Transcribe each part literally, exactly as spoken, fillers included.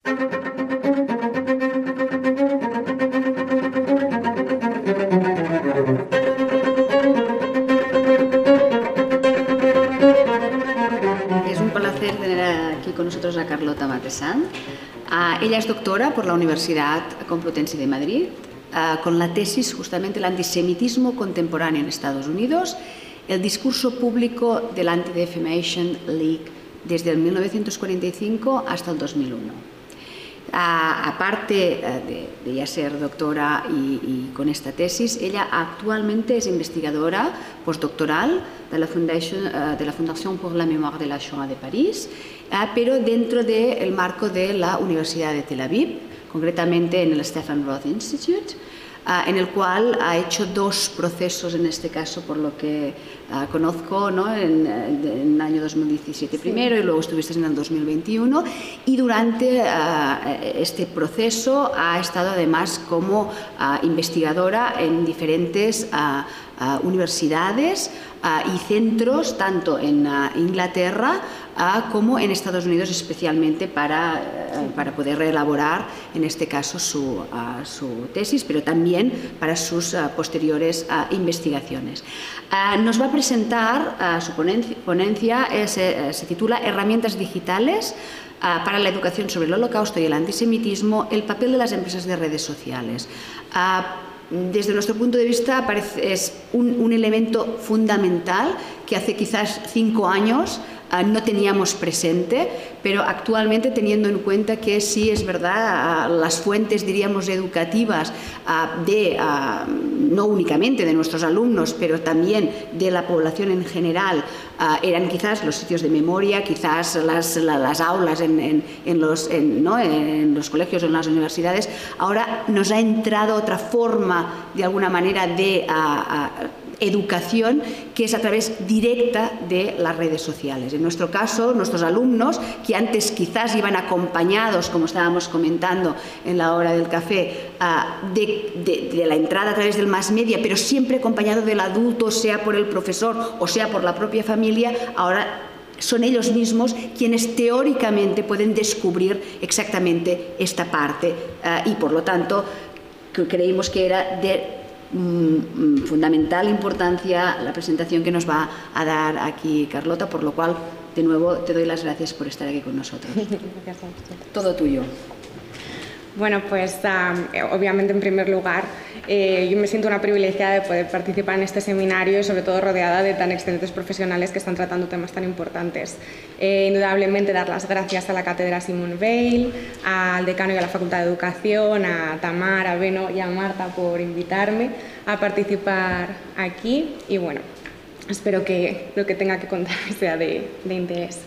Es un placer tener aquí con nosotros a Carlota Matessant. Uh, ella es doctora por la Universidad Complutense de Madrid, uh, con la tesis justamente el antisemitismo contemporáneo en Estados Unidos, el discurso público del Anti-Defamation League desde el mil novecientos cuarenta y cinco hasta el dos mil uno. Uh, aparte uh, de, de ya ser doctora y, y con esta tesis, ella actualmente es investigadora postdoctoral de la, Foundation, uh, de la Fundación pour la Mémoire de la Shoah de París, uh, pero dentro del marco de la Universidad de Tel Aviv, concretamente en el Stephen Roth Institute, uh, en el cual ha hecho dos procesos, en este caso, por lo que uh, conozco, ¿no? en, en el año dos mil diecisiete primero, sí, y luego estuviste en el dos mil veintiuno, y durante uh, este proceso ha estado además como uh, investigadora en diferentes uh, uh, universidades uh, y centros, tanto en uh, Inglaterra uh, como en Estados Unidos, especialmente para, uh, para poder reelaborar, en este caso, su, uh, su tesis, pero también para sus uh, posteriores uh, investigaciones. Uh, nos va a presentar uh, su ponencia, ponencia es, uh, se titula Herramientas digitales uh, para la educación sobre el Holocausto y el antisemitismo, el papel de las empresas de redes sociales. Uh, Desde nuestro punto de vista parece, es un, un elemento fundamental que hace quizás cinco años uh, no teníamos presente, pero actualmente, teniendo en cuenta que sí es verdad, uh, las fuentes, diríamos, educativas uh, de, uh, no únicamente de nuestros alumnos, pero también de la población en general, uh, eran quizás los sitios de memoria, quizás las, la, las aulas en, en, en, los, en, ¿no? en los colegios o en las universidades. Ahora nos ha entrado otra forma, de alguna manera, de uh, uh, educación, que es a través directa de las redes sociales. En nuestro caso, nuestros alumnos, que antes quizás iban acompañados, como estábamos comentando en la hora del café, uh, de, de, de la entrada a través del mass media, pero siempre acompañado del adulto, sea por el profesor o sea por la propia familia, ahora son ellos mismos quienes teóricamente pueden descubrir exactamente esta parte uh, y, por lo tanto, creímos que era de mm, fundamental importancia la presentación que nos va a dar aquí Carlota, por lo cual, de nuevo, te doy las gracias por estar aquí con nosotros. Gracias a usted. Todo tuyo. Bueno, pues um, obviamente, en primer lugar, eh, yo me siento una privilegiada de poder participar en este seminario y, sobre todo, rodeada de tan excelentes profesionales que están tratando temas tan importantes. Eh, indudablemente, dar las gracias a la Cátedra Simone Weil, al decano y a la Facultad de Educación, a Tamar, a Beno y a Marta por invitarme a participar aquí y, bueno, espero que lo que tenga que contar sea de, de interés.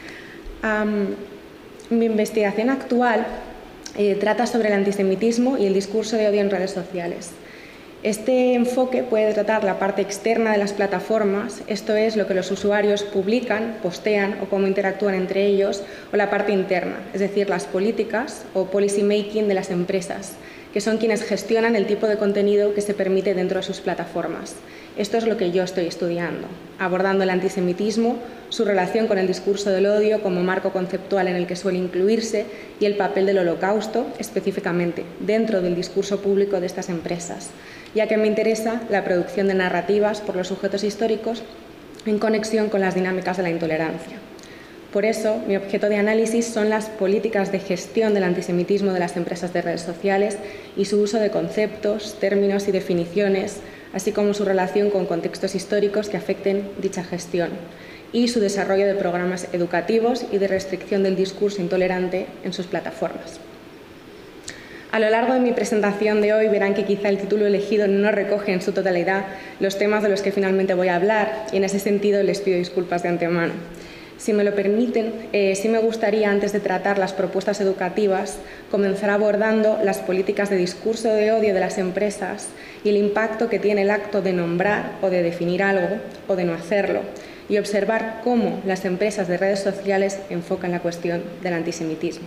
Um, mi investigación actual Eh, trata sobre el antisemitismo y el discurso de odio en redes sociales. Este enfoque puede tratar la parte externa de las plataformas, esto es, lo que los usuarios publican, postean o cómo interactúan entre ellos, o la parte interna, es decir, las políticas o policy making de las empresas, que son quienes gestionan el tipo de contenido que se permite dentro de sus plataformas. Esto es lo que yo estoy estudiando, abordando el antisemitismo, su relación con el discurso del odio como marco conceptual en el que suele incluirse y el papel del Holocausto, específicamente, dentro del discurso público de estas empresas, ya que me interesa la producción de narrativas por los sujetos históricos en conexión con las dinámicas de la intolerancia. Por eso, mi objeto de análisis son las políticas de gestión del antisemitismo de las empresas de redes sociales y su uso de conceptos, términos y definiciones, así como su relación con contextos históricos que afecten dicha gestión y su desarrollo de programas educativos y de restricción del discurso intolerante en sus plataformas. A lo largo de mi presentación de hoy verán que quizá el título elegido no recoge en su totalidad los temas de los que finalmente voy a hablar y, en ese sentido, les pido disculpas de antemano. Si me lo permiten, eh, sí me gustaría, antes de tratar las propuestas educativas, comenzar abordando las políticas de discurso de odio de las empresas y el impacto que tiene el acto de nombrar o de definir algo o de no hacerlo, y observar cómo las empresas de redes sociales enfocan la cuestión del antisemitismo.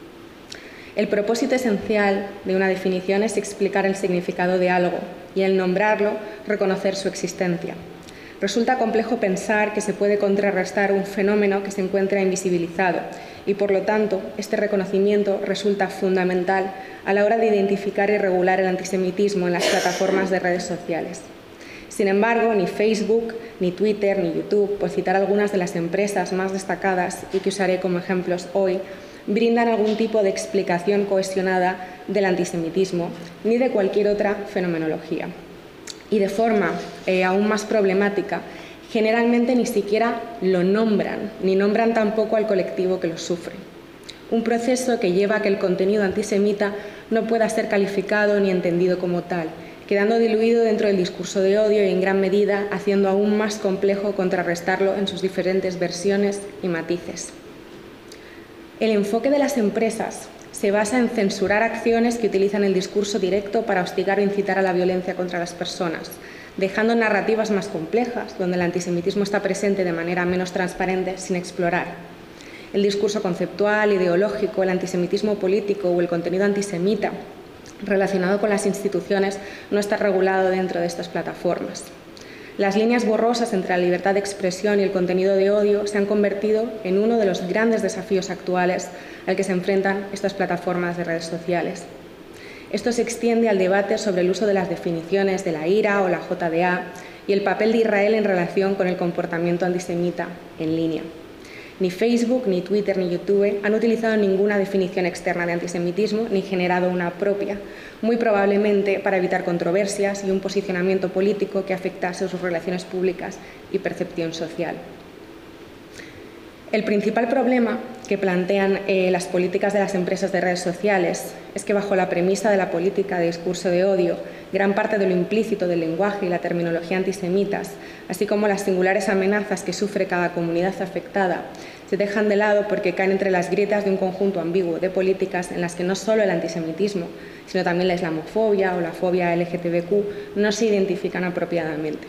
El propósito esencial de una definición es explicar el significado de algo y, al nombrarlo, reconocer su existencia. Resulta complejo pensar que se puede contrarrestar un fenómeno que se encuentra invisibilizado y, por lo tanto, este reconocimiento resulta fundamental a la hora de identificar y regular el antisemitismo en las plataformas de redes sociales. Sin embargo, ni Facebook, ni Twitter, ni YouTube, por citar algunas de las empresas más destacadas y que usaré como ejemplos hoy, brindan algún tipo de explicación cohesionada del antisemitismo ni de cualquier otra fenomenología. Y de forma eh, aún más problemática, generalmente ni siquiera lo nombran, ni nombran tampoco al colectivo que lo sufre. Un proceso que lleva a que el contenido antisemita no pueda ser calificado ni entendido como tal, quedando diluido dentro del discurso de odio y, en gran medida, haciendo aún más complejo contrarrestarlo en sus diferentes versiones y matices. El enfoque de las empresas se basa en censurar acciones que utilizan el discurso directo para hostigar o incitar a la violencia contra las personas, dejando narrativas más complejas, donde el antisemitismo está presente de manera menos transparente, sin explorar. El discurso conceptual, ideológico, el antisemitismo político o el contenido antisemita relacionado con las instituciones no está regulado dentro de estas plataformas. Las líneas borrosas entre la libertad de expresión y el contenido de odio se han convertido en uno de los grandes desafíos actuales al que se enfrentan estas plataformas de redes sociales. Esto se extiende al debate sobre el uso de las definiciones de la I R A o la J D A y el papel de Israel en relación con el comportamiento antisemita en línea. Ni Facebook, ni Twitter, ni YouTube han utilizado ninguna definición externa de antisemitismo ni generado una propia, muy probablemente para evitar controversias y un posicionamiento político que afectase a sus relaciones públicas y percepción social. El principal problema que plantean eh, las políticas de las empresas de redes sociales es que, bajo la premisa de la política de discurso de odio, gran parte de lo implícito del lenguaje y la terminología antisemitas, así como las singulares amenazas que sufre cada comunidad afectada, se dejan de lado porque caen entre las grietas de un conjunto ambiguo de políticas en las que no solo el antisemitismo, sino también la islamofobia o la fobia L G T B Q no se identifican apropiadamente.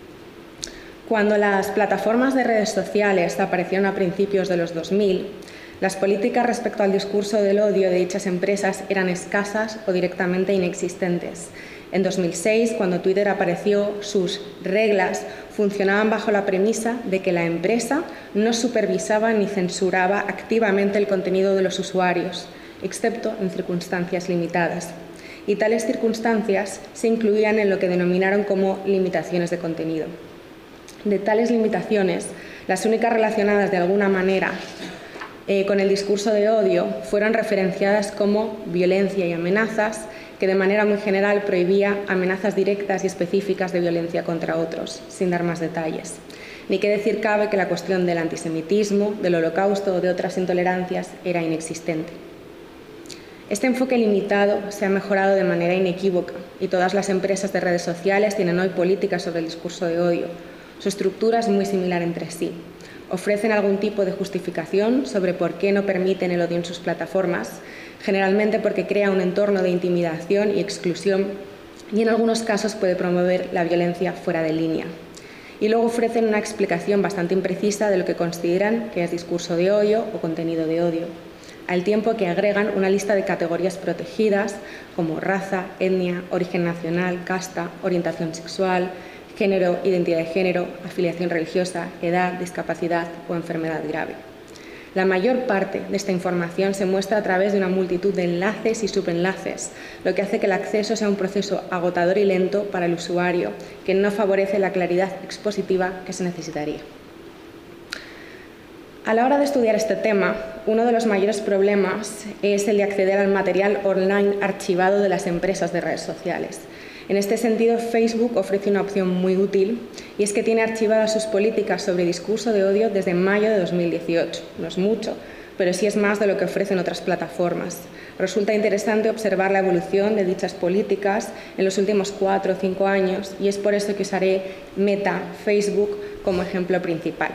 Cuando las plataformas de redes sociales aparecieron a principios de los dos mil, las políticas respecto al discurso del odio de dichas empresas eran escasas o directamente inexistentes. En dos mil seis, cuando Twitter apareció, sus reglas funcionaban bajo la premisa de que la empresa no supervisaba ni censuraba activamente el contenido de los usuarios, excepto en circunstancias limitadas. Y tales circunstancias se incluían en lo que denominaron como limitaciones de contenido. De tales limitaciones, las únicas relacionadas de alguna manera eh, con el discurso de odio fueron referenciadas como violencia y amenazas, que de manera muy general prohibía amenazas directas y específicas de violencia contra otros, sin dar más detalles. Ni qué decir cabe que la cuestión del antisemitismo, del holocausto o de otras intolerancias era inexistente. Este enfoque limitado se ha mejorado de manera inequívoca y todas las empresas de redes sociales tienen hoy políticas sobre el discurso de odio. Su estructura es muy similar entre sí. Ofrecen algún tipo de justificación sobre por qué no permiten el odio en sus plataformas, generalmente porque crea un entorno de intimidación y exclusión y en algunos casos puede promover la violencia fuera de línea. Y luego ofrecen una explicación bastante imprecisa de lo que consideran que es discurso de odio o contenido de odio, al tiempo que agregan una lista de categorías protegidas como raza, etnia, origen nacional, casta, orientación sexual, género, identidad de género, afiliación religiosa, edad, discapacidad o enfermedad grave. La mayor parte de esta información se muestra a través de una multitud de enlaces y subenlaces, lo que hace que el acceso sea un proceso agotador y lento para el usuario, que no favorece la claridad expositiva que se necesitaría. A la hora de estudiar este tema, uno de los mayores problemas es el de acceder al material online archivado de las empresas de redes sociales. En este sentido, Facebook ofrece una opción muy útil y es que tiene archivadas sus políticas sobre discurso de odio desde mayo de dos mil dieciocho. No es mucho, pero sí es más de lo que ofrecen otras plataformas. Resulta interesante observar la evolución de dichas políticas en los últimos cuatro o cinco años y es por eso que usaré Meta, Facebook, como ejemplo principal.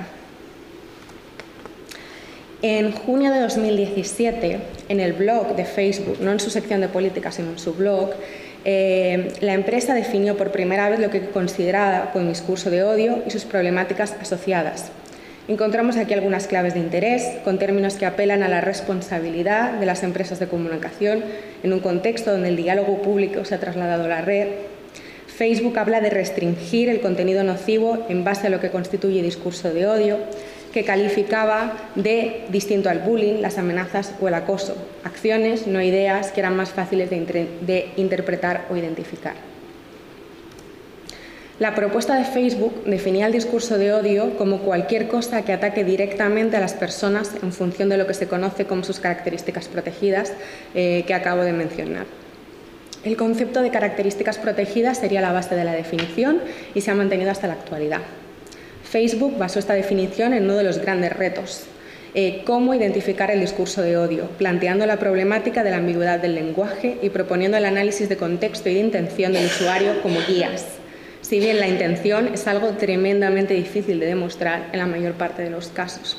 En junio de dos mil diecisiete, en el blog de Facebook, no en su sección de política, sino en su blog, Eh, la empresa definió por primera vez lo que consideraba como discurso de odio y sus problemáticas asociadas. Encontramos aquí algunas claves de interés, con términos que apelan a la responsabilidad de las empresas de comunicación en un contexto donde el diálogo público se ha trasladado a la red. Facebook habla de restringir el contenido nocivo en base a lo que constituye discurso de odio. que calificaba de distinto al bullying, las amenazas o el acoso, acciones, no ideas, que eran más fáciles de, de interpretar o identificar. La propuesta de Facebook definía el discurso de odio como cualquier cosa que ataque directamente a las personas en función de lo que se conoce como sus características protegidas eh, que acabo de mencionar. El concepto de características protegidas sería la base de la definición y se ha mantenido hasta la actualidad. Facebook basó esta definición en uno de los grandes retos, eh, cómo identificar el discurso de odio, planteando la problemática de la ambigüedad del lenguaje y proponiendo el análisis de contexto y de intención del usuario como guías. Si bien la intención es algo tremendamente difícil de demostrar en la mayor parte de los casos.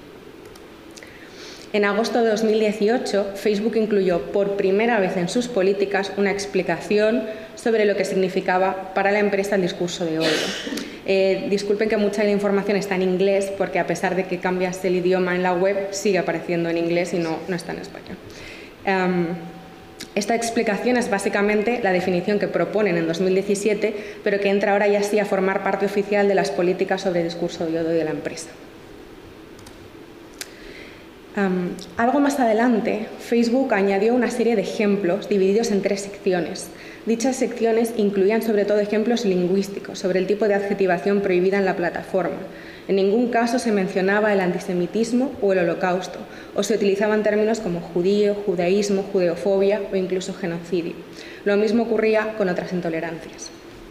En agosto de dos mil dieciocho, Facebook incluyó por primera vez en sus políticas una explicación sobre lo que significaba para la empresa el discurso de odio. Eh, disculpen que mucha de la información está en inglés, porque a pesar de que cambias el idioma en la web, sigue apareciendo en inglés y no, no está en español. Um, Esta explicación es básicamente la definición que proponen en dos mil diecisiete, pero que entra ahora ya sí a formar parte oficial de las políticas sobre discurso de odio de la empresa. Um, algo más adelante, Facebook añadió una serie de ejemplos divididos en tres secciones. Dichas secciones incluían sobre todo ejemplos lingüísticos sobre el tipo de adjetivación prohibida en la plataforma. En ningún caso se mencionaba el antisemitismo o el holocausto, o se utilizaban términos como judío, judaísmo, judeofobia o incluso genocidio. Lo mismo ocurría con otras intolerancias.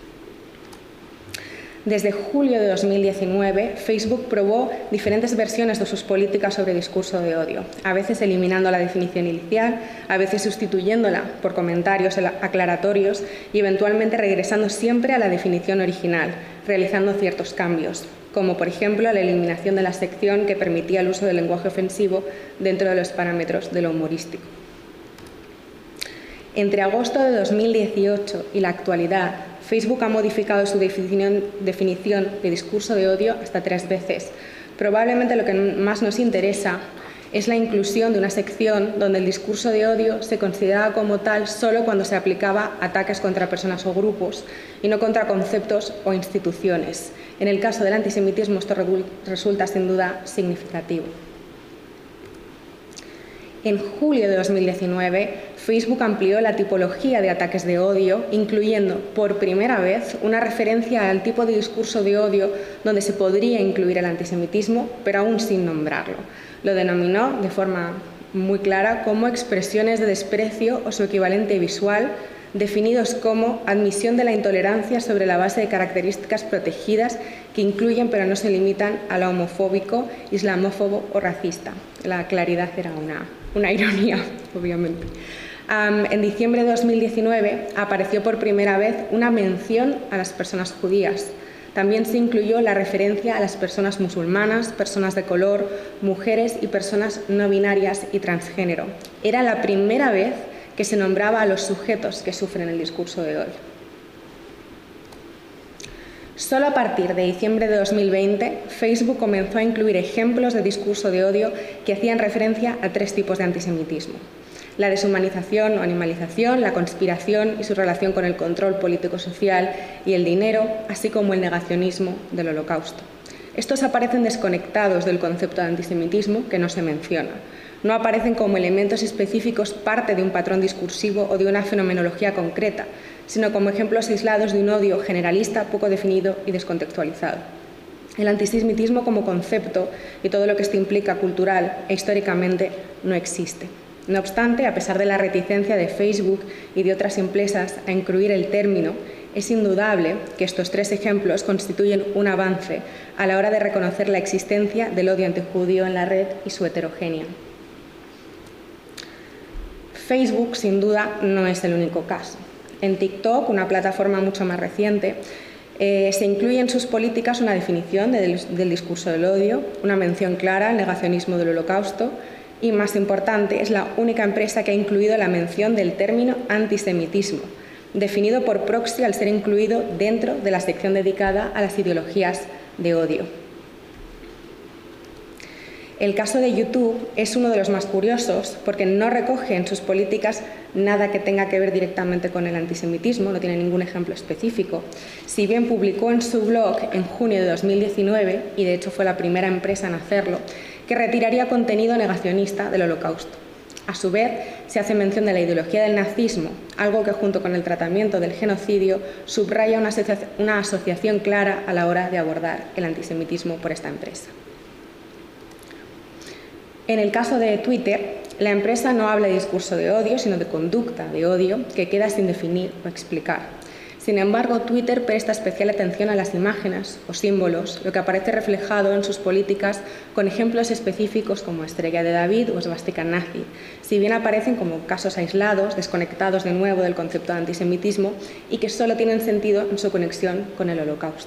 Desde julio de dos mil diecinueve, Facebook probó diferentes versiones de sus políticas sobre discurso de odio, a veces eliminando la definición inicial, a veces sustituyéndola por comentarios aclaratorios y eventualmente regresando siempre a la definición original, realizando ciertos cambios, como por ejemplo la eliminación de la sección que permitía el uso del lenguaje ofensivo dentro de los parámetros de lo humorístico. Entre agosto de dos mil dieciocho y la actualidad, Facebook ha modificado su definición, definición de discurso de odio hasta tres veces. Probablemente lo que más nos interesa es la inclusión de una sección donde el discurso de odio se consideraba como tal solo cuando se aplicaba a ataques contra personas o grupos y no contra conceptos o instituciones. En el caso del antisemitismo esto resulta sin duda significativo. En julio de dos mil diecinueve, Facebook amplió la tipología de ataques de odio, incluyendo por primera vez una referencia al tipo de discurso de odio donde se podría incluir el antisemitismo, pero aún sin nombrarlo. Lo denominó de forma muy clara como expresiones de desprecio o su equivalente visual, definidos como admisión de la intolerancia sobre la base de características protegidas que incluyen pero no se limitan a lo homofóbico, islamófobo o racista. La claridad era una, una ironía, obviamente. Um, en diciembre de dos mil diecinueve apareció por primera vez una mención a las personas judías. También se incluyó la referencia a las personas musulmanas, personas de color, mujeres y personas no binarias y transgénero. Era la primera vez que se nombraba a los sujetos que sufren el discurso de odio. Solo a partir de diciembre de dos mil veinte, Facebook comenzó a incluir ejemplos de discurso de odio que hacían referencia a tres tipos de antisemitismo: la deshumanización o animalización, la conspiración y su relación con el control político-social y el dinero, así como el negacionismo del holocausto. Estos aparecen desconectados del concepto de antisemitismo, que no se menciona. No aparecen como elementos específicos parte de un patrón discursivo o de una fenomenología concreta, sino como ejemplos aislados de un odio generalista, poco definido y descontextualizado. El antisemitismo como concepto y todo lo que esto implica cultural e históricamente no existe. No obstante, a pesar de la reticencia de Facebook y de otras empresas a incluir el término, es indudable que estos tres ejemplos constituyen un avance a la hora de reconocer la existencia del odio antijudío en la red y su heterogeneidad. Facebook, sin duda, no es el único caso. En TikTok, una plataforma mucho más reciente, eh, se incluye en sus políticas una definición del, del discurso del odio, una mención clara al negacionismo del holocausto y, más importante, es la única empresa que ha incluido la mención del término antisemitismo, definido por proxy al ser incluido dentro de la sección dedicada a las ideologías de odio. El caso de YouTube es uno de los más curiosos porque no recoge en sus políticas nada que tenga que ver directamente con el antisemitismo, no tiene ningún ejemplo específico. Si bien publicó en su blog en junio de dos mil diecinueve, y de hecho fue la primera empresa en hacerlo, que retiraría contenido negacionista del Holocausto. A su vez, se hace mención de la ideología del nazismo, algo que junto con el tratamiento del genocidio subraya una, asocia una asociación clara a la hora de abordar el antisemitismo por esta empresa. En el caso de Twitter, la empresa no habla de discurso de odio, sino de conducta de odio que queda sin definir o explicar. Sin embargo, Twitter presta especial atención a las imágenes o símbolos, lo que aparece reflejado en sus políticas con ejemplos específicos como Estrella de David o esvástica nazi, si bien aparecen como casos aislados, desconectados de nuevo del concepto de antisemitismo y que solo tienen sentido en su conexión con el Holocausto.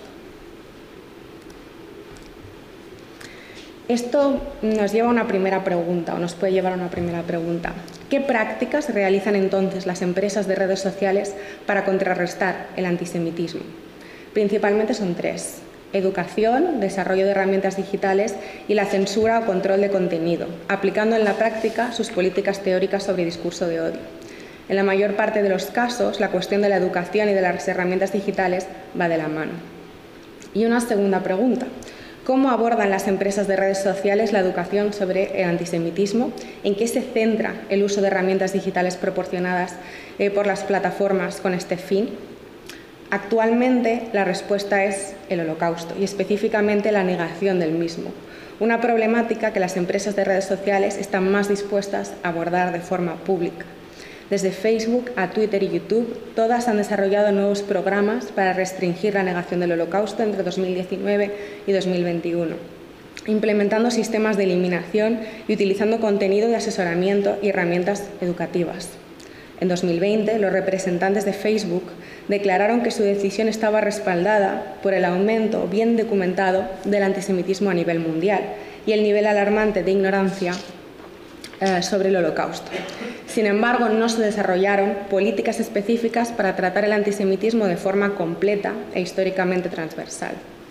Esto nos lleva a una primera pregunta, o nos puede llevar a una primera pregunta. ¿Qué prácticas realizan entonces las empresas de redes sociales para contrarrestar el antisemitismo? Principalmente son tres: educación, desarrollo de herramientas digitales y la censura o control de contenido, aplicando en la práctica sus políticas teóricas sobre discurso de odio. En la mayor parte de los casos, la cuestión de la educación y de las herramientas digitales va de la mano. Y una segunda pregunta: ¿cómo abordan las empresas de redes sociales la educación sobre el antisemitismo? ¿En qué se centra el uso de herramientas digitales proporcionadas eh, por las plataformas con este fin? Actualmente, la respuesta es el Holocausto y específicamente la negación del mismo, una problemática que las empresas de redes sociales están más dispuestas a abordar de forma pública. Desde Facebook a Twitter y YouTube, todas han desarrollado nuevos programas para restringir la negación del Holocausto entre dos mil diecinueve y dos mil veintiuno, implementando sistemas de eliminación y utilizando contenido de asesoramiento y herramientas educativas. En dos mil veinte, los representantes de Facebook declararon que su decisión estaba respaldada por el aumento bien documentado del antisemitismo a nivel mundial y el nivel alarmante de ignorancia eh, sobre el Holocausto. Sin embargo, no se desarrollaron políticas específicas para tratar el antisemitismo de forma completa e históricamente transversal.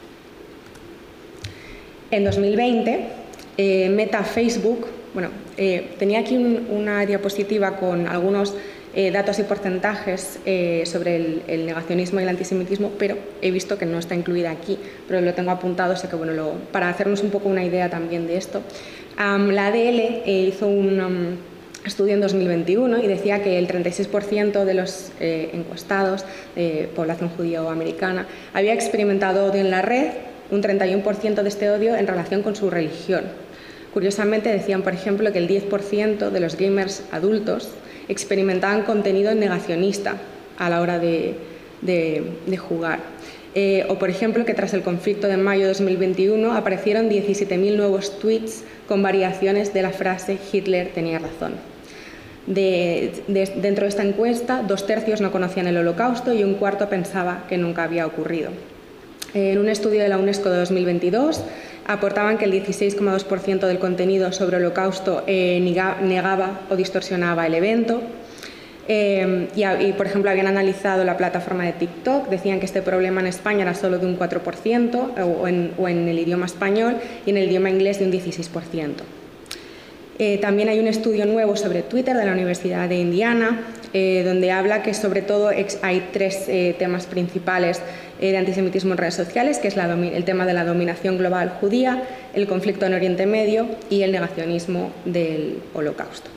En dos mil veinte, eh, Meta Facebook, bueno, eh, tenía aquí un, una diapositiva con algunos eh, datos y porcentajes eh, sobre el, el negacionismo y el antisemitismo, pero he visto que no está incluida aquí, pero lo tengo apuntado, así que bueno, lo, para hacernos un poco una idea también de esto. Um, la A D L eh, hizo un um, estudio en dos mil veintiuno y decía que el treinta y seis por ciento de los eh, encuestados de población judía o americana había experimentado odio en la red, un treinta y uno por ciento de este odio en relación con su religión. Curiosamente decían, por ejemplo, que el diez por ciento de los gamers adultos experimentaban contenido negacionista a la hora de, de, de jugar. Eh, o, por ejemplo, que tras el conflicto de mayo de dos mil veintiuno aparecieron diecisiete mil nuevos tweets con variaciones de la frase «Hitler tenía razón». De, de, dentro de esta encuesta, dos tercios no conocían el Holocausto y un cuarto pensaba que nunca había ocurrido. En un estudio de la UNESCO de dos mil veintidós, aportaban que el dieciséis coma dos por ciento del contenido sobre el Holocausto eh, negaba o distorsionaba el evento. Eh, y, y, por ejemplo, habían analizado la plataforma de TikTok, decían que este problema en España era solo de un cuatro por ciento, o en, o en el idioma español, y en el idioma inglés de un dieciséis por ciento. Eh, también hay un estudio nuevo sobre Twitter de la Universidad de Indiana, eh, donde habla que sobre todo hay tres eh, temas principales eh, de antisemitismo en redes sociales, que es la el tema de la dominación global judía, el conflicto en Oriente Medio y el negacionismo del Holocausto.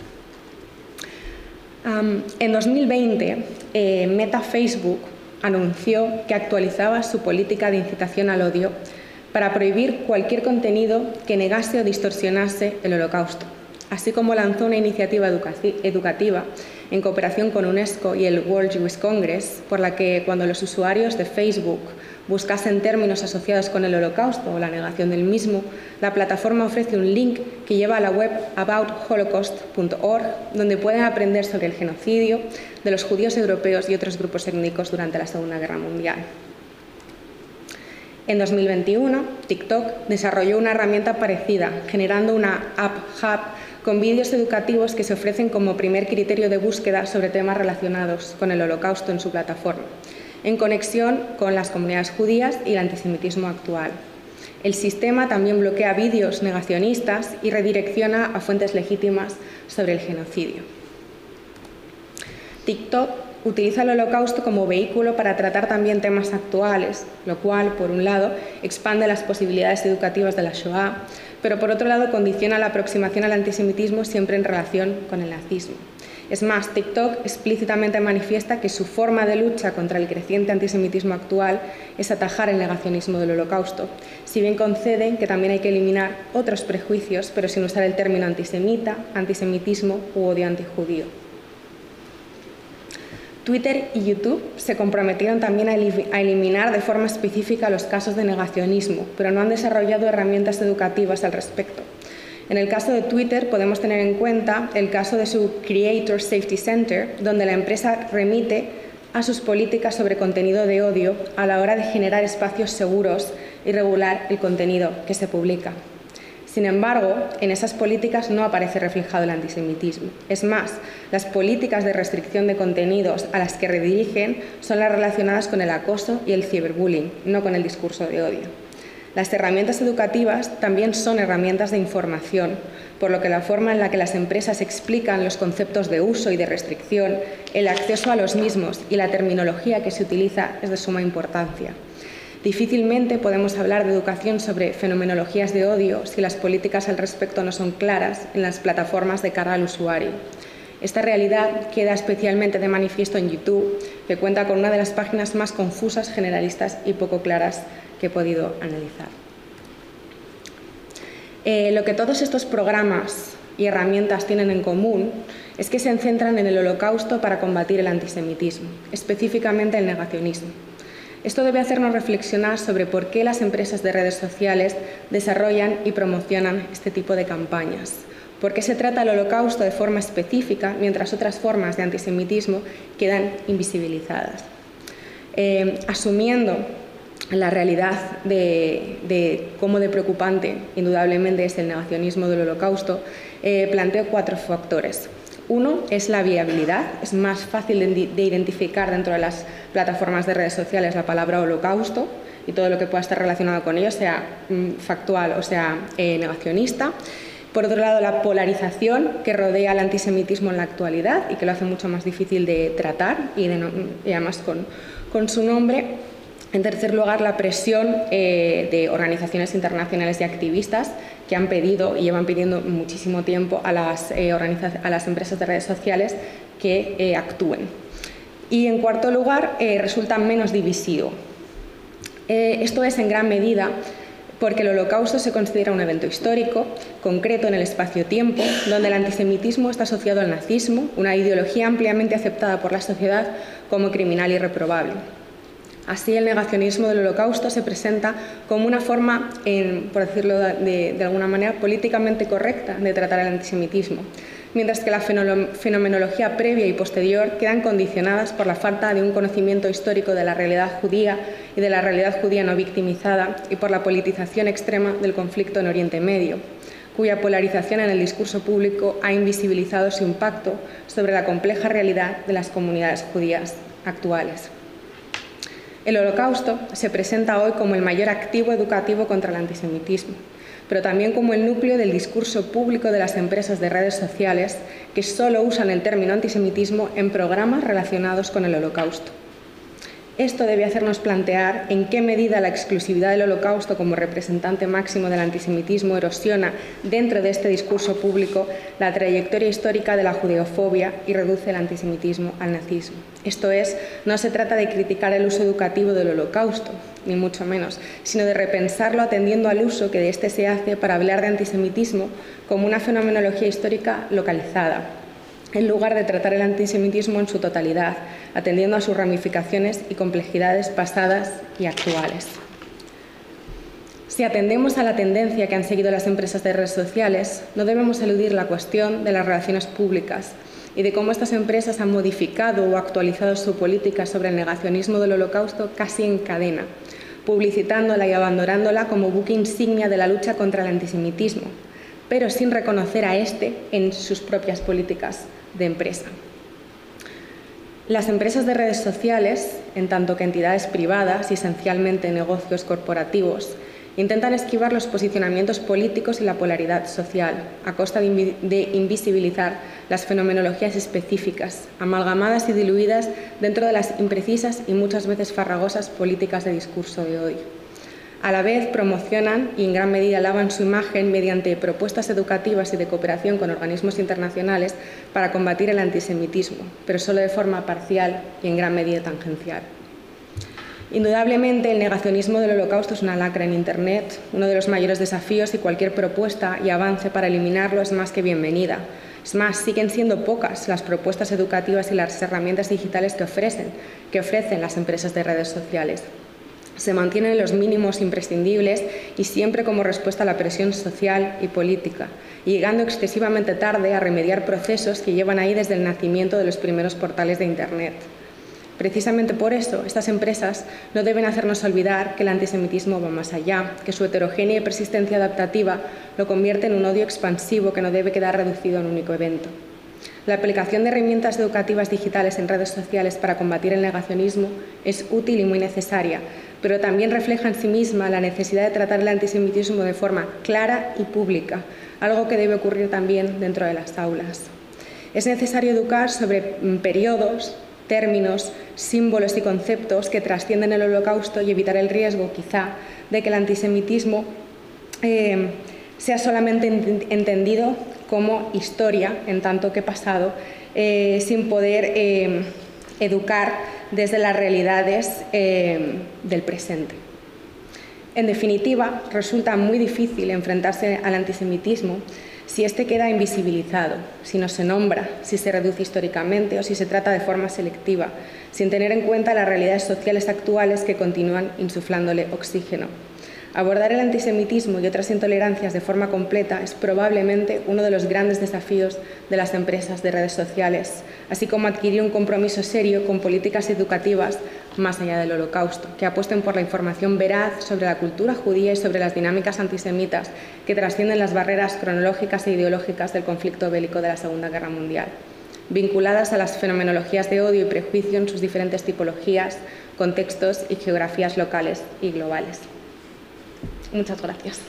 Um, en dos mil veinte, eh, Meta Facebook anunció que actualizaba su política de incitación al odio para prohibir cualquier contenido que negase o distorsionase el Holocausto, así como lanzó una iniciativa educativa en cooperación con UNESCO y el World Jewish Congress, por la que cuando los usuarios de Facebook buscasen términos asociados con el Holocausto o la negación del mismo, la plataforma ofrece un link que lleva a la web about holocaust punto org, donde pueden aprender sobre el genocidio de los judíos europeos y otros grupos étnicos durante la Segunda Guerra Mundial. En dos mil veintiuno, TikTok desarrolló una herramienta parecida, generando una App Hub con vídeos educativos que se ofrecen como primer criterio de búsqueda sobre temas relacionados con el Holocausto en su plataforma, en conexión con las comunidades judías y el antisemitismo actual. El sistema también bloquea vídeos negacionistas y redirecciona a fuentes legítimas sobre el genocidio. TikTok utiliza el Holocausto como vehículo para tratar también temas actuales, lo cual, por un lado, expande las posibilidades educativas de la Shoah, pero por otro lado condiciona la aproximación al antisemitismo siempre en relación con el nazismo. Es más, TikTok explícitamente manifiesta que su forma de lucha contra el creciente antisemitismo actual es atajar el negacionismo del Holocausto, si bien conceden que también hay que eliminar otros prejuicios, pero sin usar el término antisemita, antisemitismo u odio antijudío. Twitter y YouTube se comprometieron también a eliminar de forma específica los casos de negacionismo, pero no han desarrollado herramientas educativas al respecto. En el caso de Twitter podemos tener en cuenta el caso de su Creator Safety Center, donde la empresa remite a sus políticas sobre contenido de odio a la hora de generar espacios seguros y regular el contenido que se publica. Sin embargo, en esas políticas no aparece reflejado el antisemitismo. Es más, las políticas de restricción de contenidos a las que redirigen son las relacionadas con el acoso y el ciberbullying, no con el discurso de odio. Las herramientas educativas también son herramientas de información, por lo que la forma en la que las empresas explican los conceptos de uso y de restricción, el acceso a los mismos y la terminología que se utiliza es de suma importancia. Difícilmente podemos hablar de educación sobre fenomenologías de odio si las políticas al respecto no son claras en las plataformas de cara al usuario. Esta realidad queda especialmente de manifiesto en YouTube, que cuenta con una de las páginas más confusas, generalistas y poco claras que he podido analizar. Eh, lo que todos estos programas y herramientas tienen en común es que se centran en el Holocausto para combatir el antisemitismo, específicamente el negacionismo. Esto debe hacernos reflexionar sobre por qué las empresas de redes sociales desarrollan y promocionan este tipo de campañas. ¿Por qué se trata el Holocausto de forma específica, mientras otras formas de antisemitismo quedan invisibilizadas? Eh, asumiendo la realidad de, de cómo de preocupante indudablemente es el negacionismo del Holocausto, eh, planteo cuatro factores. Uno es la viabilidad. Es más fácil de, de identificar dentro de las plataformas de redes sociales la palabra Holocausto y todo lo que pueda estar relacionado con ello, sea mm, factual o sea eh, negacionista. Por otro lado, la polarización que rodea al antisemitismo en la actualidad y que lo hace mucho más difícil de tratar y, de no, y además con, con su nombre. En tercer lugar, la presión eh, de organizaciones internacionales y activistas que han pedido y llevan pidiendo muchísimo tiempo a las, eh, a las empresas de redes sociales que eh, actúen. Y en cuarto lugar, eh, resulta menos divisivo. Eh, esto es en gran medida porque el Holocausto se considera un evento histórico, concreto en el espacio-tiempo, donde el antisemitismo está asociado al nazismo, una ideología ampliamente aceptada por la sociedad como criminal y reprobable. Así, el negacionismo del Holocausto se presenta como una forma, en, por decirlo de, de alguna manera, políticamente correcta de tratar el antisemitismo, mientras que la fenomenología previa y posterior quedan condicionadas por la falta de un conocimiento histórico de la realidad judía y de la realidad judía no victimizada y por la politización extrema del conflicto en Oriente Medio, cuya polarización en el discurso público ha invisibilizado su impacto sobre la compleja realidad de las comunidades judías actuales. El Holocausto se presenta hoy como el mayor activo educativo contra el antisemitismo, pero también como el núcleo del discurso público de las empresas de redes sociales que solo usan el término antisemitismo en programas relacionados con el Holocausto. Esto debe hacernos plantear en qué medida la exclusividad del Holocausto como representante máximo del antisemitismo erosiona dentro de este discurso público la trayectoria histórica de la judeofobia y reduce el antisemitismo al nazismo. Esto es, no se trata de criticar el uso educativo del Holocausto, ni mucho menos, sino de repensarlo atendiendo al uso que de este se hace para hablar de antisemitismo como una fenomenología histórica localizada, en lugar de tratar el antisemitismo en su totalidad, atendiendo a sus ramificaciones y complejidades pasadas y actuales. Si atendemos a la tendencia que han seguido las empresas de redes sociales, no debemos eludir la cuestión de las relaciones públicas y de cómo estas empresas han modificado o actualizado su política sobre el negacionismo del Holocausto casi en cadena, publicitándola y abandonándola como buque insignia de la lucha contra el antisemitismo, pero sin reconocer a este en sus propias políticas de empresa. Las empresas de redes sociales, en tanto que entidades privadas y esencialmente negocios corporativos, Intentan esquivar los posicionamientos políticos y la polaridad social, a costa de, invi de invisibilizar las fenomenologías específicas, amalgamadas y diluidas dentro de las imprecisas y muchas veces farragosas políticas de discurso de hoy. A la vez promocionan y en gran medida lavan su imagen mediante propuestas educativas y de cooperación con organismos internacionales para combatir el antisemitismo, pero solo de forma parcial y en gran medida tangencial. Indudablemente, el negacionismo del Holocausto es una lacra en Internet, uno de los mayores desafíos, y cualquier propuesta y avance para eliminarlo es más que bienvenida. Es más, siguen siendo pocas las propuestas educativas y las herramientas digitales que ofrecen, que ofrecen las empresas de redes sociales. Se mantienen los mínimos imprescindibles y siempre como respuesta a la presión social y política, y llegando excesivamente tarde a remediar procesos que llevan ahí desde el nacimiento de los primeros portales de Internet. Precisamente por eso, estas empresas no deben hacernos olvidar que el antisemitismo va más allá, que su heterogénea y persistencia adaptativa lo convierte en un odio expansivo que no debe quedar reducido a un único evento. La aplicación de herramientas educativas digitales en redes sociales para combatir el negacionismo es útil y muy necesaria, pero también refleja en sí misma la necesidad de tratar el antisemitismo de forma clara y pública, algo que debe ocurrir también dentro de las aulas. Es necesario educar sobre periodos, términos, símbolos y conceptos que trascienden el Holocausto y evitar el riesgo, quizá, de que el antisemitismo eh, sea solamente entendido como historia, en tanto que pasado, eh, sin poder eh, educar desde las realidades eh, del presente. En definitiva, resulta muy difícil enfrentarse al antisemitismo si éste queda invisibilizado, si no se nombra, si se reduce históricamente o si se trata de forma selectiva, sin tener en cuenta las realidades sociales actuales que continúan insuflándole oxígeno. Abordar el antisemitismo y otras intolerancias de forma completa es probablemente uno de los grandes desafíos de las empresas de redes sociales, así como adquirir un compromiso serio con políticas educativas más allá del Holocausto, que apuesten por la información veraz sobre la cultura judía y sobre las dinámicas antisemitas que trascienden las barreras cronológicas e ideológicas del conflicto bélico de la Segunda Guerra Mundial, vinculadas a las fenomenologías de odio y prejuicio en sus diferentes tipologías, contextos y geografías locales y globales. Muchas gracias.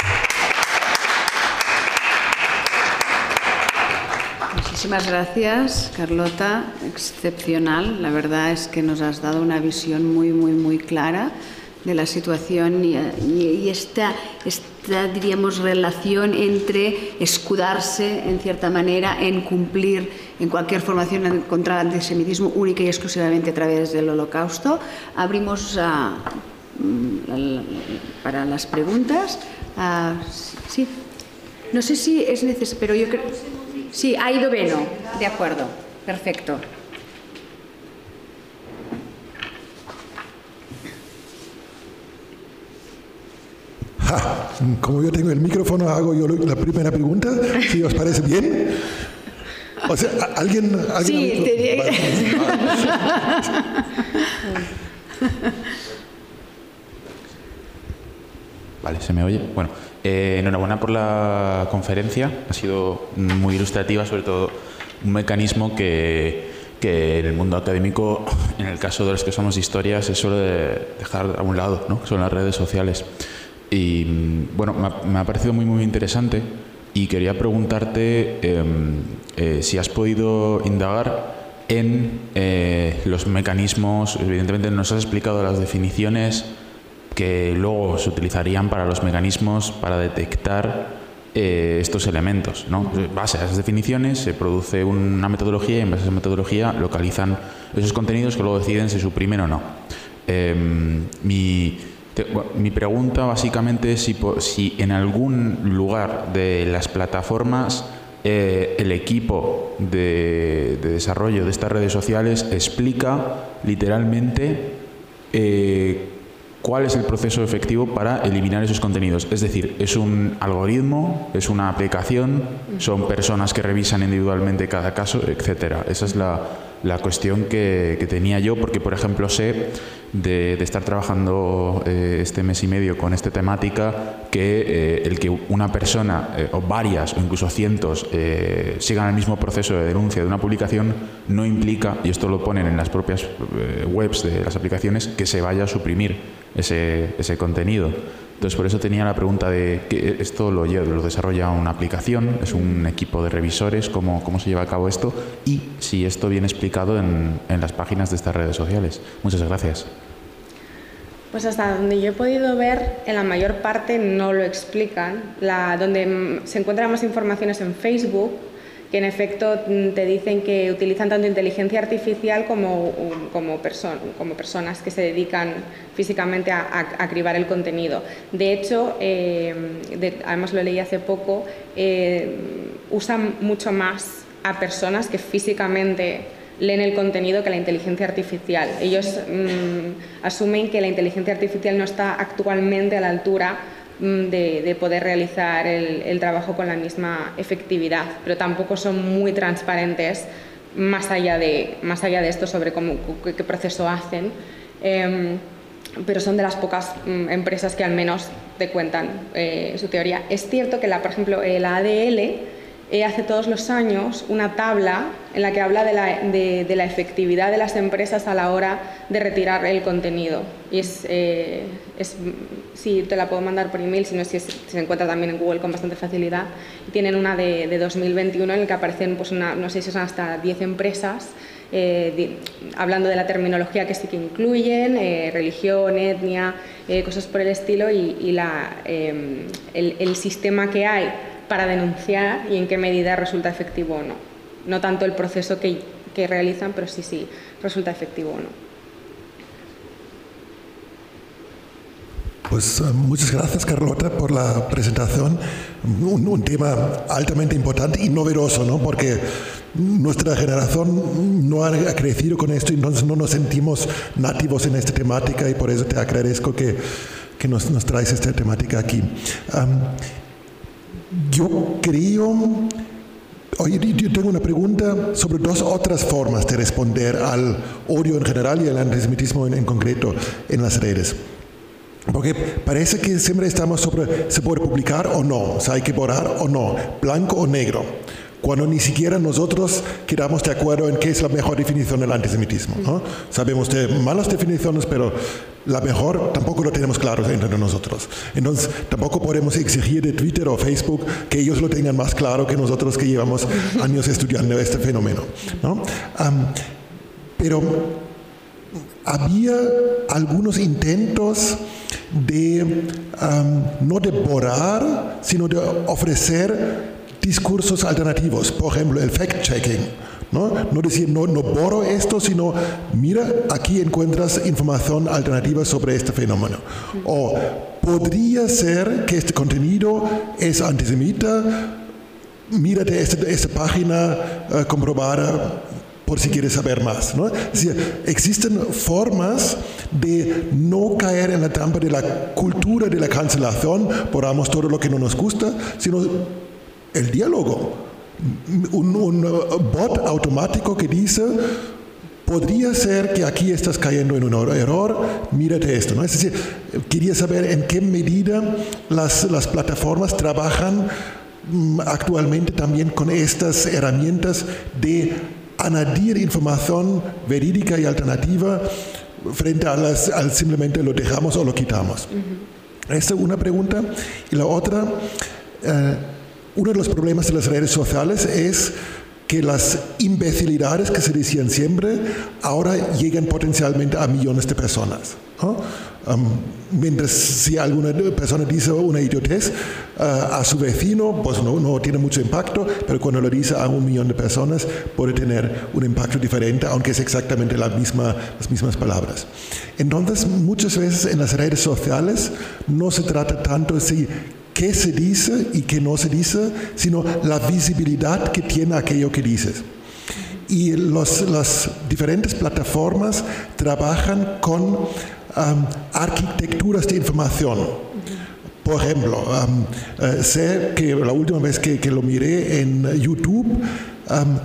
Muchísimas gracias, Carlota. Excepcional. La verdad es que nos has dado una visión muy, muy, muy clara de la situación y, y, y esta, esta, diríamos, relación entre escudarse, en cierta manera, en cumplir en cualquier formación contra el antisemitismo única y exclusivamente a través del Holocausto. Abrimos a... para las preguntas. Uh, sí. No sé si es necesario, pero yo creo... Sí, ha ido Beno. De acuerdo. Perfecto. Ja, como yo tengo el micrófono, hago yo la primera pregunta, si os parece bien. O sea, ¿alguien...? alguien sí, te... vale. Vale, ¿se me oye? Bueno, eh, enhorabuena por la conferencia. Ha sido muy ilustrativa, sobre todo un mecanismo que, que en el mundo académico, en el caso de los que somos historia, se suele dejar a un lado, ¿no? Son las redes sociales. Y bueno, me ha, me ha parecido muy, muy interesante y quería preguntarte eh, eh, si has podido indagar en eh, los mecanismos. Evidentemente nos has explicado las definiciones que luego se utilizarían para los mecanismos para detectar eh, estos elementos, ¿no? En base a esas definiciones se produce una metodología y en base a esa metodología localizan esos contenidos que luego deciden si suprimen o no. Eh, mi, te, bueno, mi pregunta básicamente es si, si en algún lugar de las plataformas eh, el equipo de, de desarrollo de estas redes sociales explica literalmente eh, ¿cuál es el proceso efectivo para eliminar esos contenidos? Es decir, ¿es un algoritmo? ¿Es una aplicación? ¿Son personas que revisan individualmente cada caso? Etcétera. Esa es la, la cuestión que, que tenía yo, porque, por ejemplo, sé de, de estar trabajando eh, este mes y medio con esta temática que eh, el que una persona, eh, o varias, o incluso cientos, eh, sigan el mismo proceso de denuncia de una publicación no implica, y esto lo ponen en las propias eh, webs de las aplicaciones, que se vaya a suprimir ese, ese contenido. Entonces, por eso tenía la pregunta de que esto lo, lleva, lo desarrolla una aplicación, es un equipo de revisores, ¿cómo, cómo se lleva a cabo esto? Y si esto viene explicado en, en las páginas de estas redes sociales. Muchas gracias. Pues hasta donde yo he podido ver, en la mayor parte no lo explican. La, donde se encuentran más informaciones en Facebook, que en efecto te dicen que utilizan tanto inteligencia artificial como, como, perso- como personas que se dedican físicamente a, a, a cribar el contenido. De hecho, eh, de, además lo leí hace poco, eh, usan mucho más a personas que físicamente leen el contenido que la inteligencia artificial. Ellos mmm, asumen que la inteligencia artificial no está actualmente a la altura De, de poder realizar el, el trabajo con la misma efectividad, pero tampoco son muy transparentes más allá de, más allá de esto sobre cómo, qué, qué proceso hacen, eh, pero son de las pocas mm, empresas que al menos te cuentan eh, su teoría. Es cierto que, la, por ejemplo, eh, la A D L eh, hace todos los años una tabla en la que habla de la, de, de la efectividad de las empresas a la hora de retirar el contenido. Y es, eh, es, sí, te la puedo mandar por email, si no, si es, se encuentra también en Google con bastante facilidad. Y tienen una de, de dos mil veintiuno en la que aparecen, pues una, no sé si son hasta diez empresas, eh, de, hablando de la terminología que sí que incluyen, eh, religión, etnia, eh, cosas por el estilo, y, y la, eh, el, el sistema que hay para denunciar y en qué medida resulta efectivo o no. No tanto el proceso que, que realizan, pero sí, sí, resulta efectivo o no. Pues uh, muchas gracias, Carlota, por la presentación. Un, un tema altamente importante y novedoso, ¿no? Porque nuestra generación no ha crecido con esto y entonces no nos sentimos nativos en esta temática, y por eso te agradezco que, que nos, nos traes esta temática aquí. Um, yo creo... Oye, yo tengo una pregunta sobre dos otras formas de responder al odio en general y al antisemitismo en, en concreto en las redes. Porque parece que siempre estamos sobre se puede publicar o no, o sea, hay que borrar o no, blanco o negro, cuando ni siquiera nosotros quedamos de acuerdo en qué es la mejor definición del antisemitismo, ¿no? Sabemos de malas definiciones, pero la mejor tampoco lo tenemos claro entre nosotros. Entonces tampoco podemos exigir de Twitter o Facebook que ellos lo tengan más claro que nosotros, que llevamos años estudiando este fenómeno, ¿no? Um, pero había algunos intentos de um, no de borrar, sino de ofrecer discursos alternativos. Por ejemplo, el fact-checking. ¿No? No decir, no, no borro esto, sino mira, aquí encuentras información alternativa sobre este fenómeno. O podría ser que este contenido es antisemita, mírate esta, esta página uh, comprobada por si quieres saber más, ¿no? Es decir, existen formas de no caer en la trampa de la cultura de la cancelación, borramos todo lo que no nos gusta, sino el diálogo. Un, un bot automático que dice, podría ser que aquí estás cayendo en un error, mírate esto, ¿no? Es decir, quería saber en qué medida las, las plataformas trabajan mm, actualmente también con estas herramientas de añadir información verídica y alternativa frente a las, al simplemente lo dejamos o lo quitamos. Uh-huh. Esta es una pregunta. Y la otra... Eh, Uno de los problemas de las redes sociales es que las imbecilidades que se decían siempre ahora llegan potencialmente a millones de personas, ¿no? Um, mientras si alguna persona dice una idiotez uh, a su vecino, pues no, no tiene mucho impacto, pero cuando lo dice a un millón de personas puede tener un impacto diferente, aunque es exactamente la misma, las mismas palabras. Entonces, muchas veces en las redes sociales no se trata tanto de si qué se dice y qué no se dice, sino la visibilidad que tiene aquello que dices. Y los, las diferentes plataformas trabajan con um, arquitecturas de información. Por ejemplo, um, uh, sé que la última vez que, que lo miré en YouTube, um,